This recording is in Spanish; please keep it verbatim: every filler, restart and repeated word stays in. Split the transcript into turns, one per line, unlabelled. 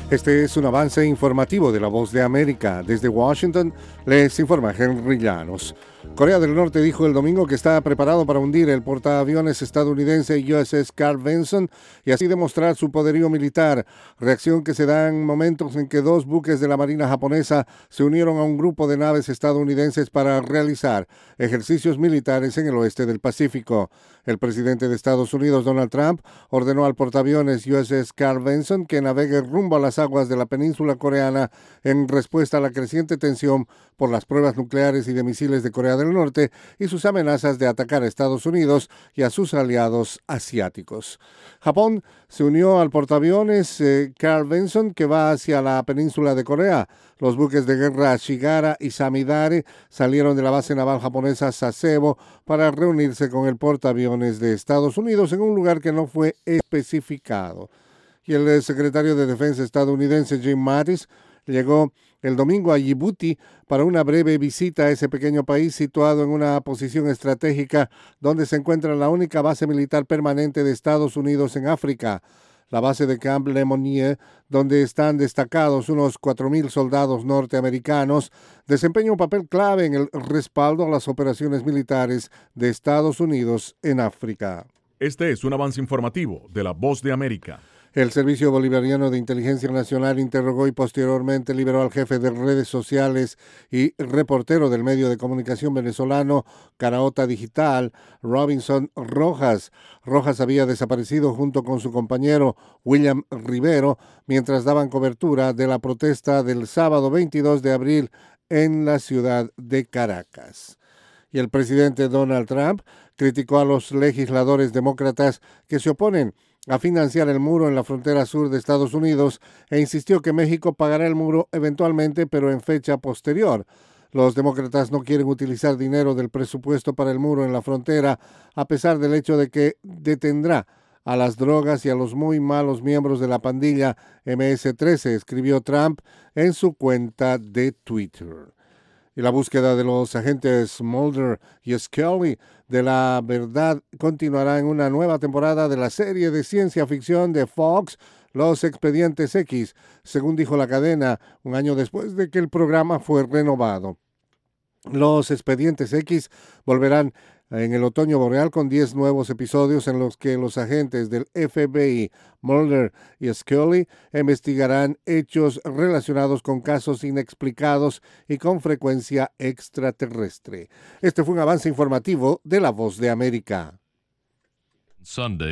Este es un avance informativo de La Voz de América. Desde Washington les informa Henry Llanos. Corea del Norte dijo el domingo que está preparado para hundir el portaaviones estadounidense U S S Carl Vinson y así demostrar su poderío militar, reacción que se da en momentos en que dos buques de la Marina japonesa se unieron a un grupo de naves estadounidenses para realizar ejercicios militares en el oeste del Pacífico. El presidente de Estados Unidos, Donald Trump, ordenó al portaaviones U S S Carl Vinson que navegue rumbo a las aguas de la península coreana en respuesta a la creciente tensión por las pruebas nucleares y de misiles de Corea del Norte y sus amenazas de atacar a Estados Unidos y a sus aliados asiáticos. Japón se unió al portaaviones eh, Carl Vinson que va hacia la península de Corea. Los buques de guerra Shigara y Samidare salieron de la base naval japonesa Sasebo para reunirse con el portaaviones de Estados Unidos en un lugar que no fue especificado. Y el secretario de Defensa estadounidense Jim Mattis llegó el domingo a Yibuti para una breve visita a ese pequeño país situado en una posición estratégica donde se encuentra la única base militar permanente de Estados Unidos en África. La base de Camp Lemonnier, donde están destacados unos cuatro mil soldados norteamericanos, desempeña un papel clave en el respaldo a las operaciones militares de Estados Unidos en África.
Este es un avance informativo de La Voz de América.
El Servicio Bolivariano de Inteligencia Nacional interrogó y posteriormente liberó al jefe de redes sociales y reportero del medio de comunicación venezolano Caraota Digital, Robinson Rojas. Rojas había desaparecido junto con su compañero William Rivero mientras daban cobertura de la protesta del sábado veintidós de abril en la ciudad de Caracas. Y el presidente Donald Trump criticó a los legisladores demócratas que se oponen a financiar el muro en la frontera sur de Estados Unidos e insistió que México pagará el muro eventualmente, pero en fecha posterior. Los demócratas no quieren utilizar dinero del presupuesto para el muro en la frontera, a pesar del hecho de que detendrá a las drogas y a los muy malos miembros de la pandilla eme ese trece, escribió Trump en su cuenta de Twitter. Y la búsqueda de los agentes Mulder y Scully de la verdad continuará en una nueva temporada de la serie de ciencia ficción de Fox, Los Expedientes X, según dijo la cadena, un año después de que el programa fue renovado. Los Expedientes X volverán en el otoño boreal con diez nuevos episodios en los que los agentes del efe be i, Mulder y Scully, investigarán hechos relacionados con casos inexplicados y con frecuencia extraterrestre. Este fue un avance informativo de La Voz de América.
Sunday.